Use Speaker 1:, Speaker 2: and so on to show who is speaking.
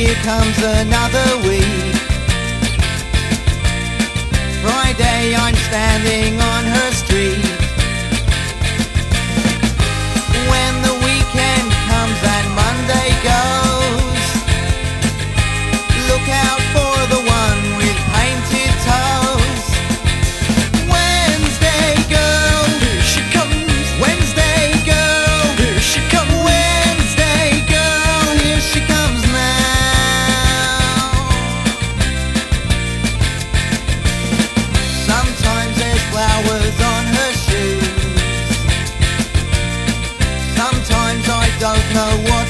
Speaker 1: here comes another week. Friday, I'm standing on her street. When the weekend comes and Monday goes, look out for the one with painted toes. Wednesday girl, here she comes. Wednesday girl, here she comes. Wednesday girl, here she comes now. Sometimes there's flowers on her shoes. Sometimes I don't know what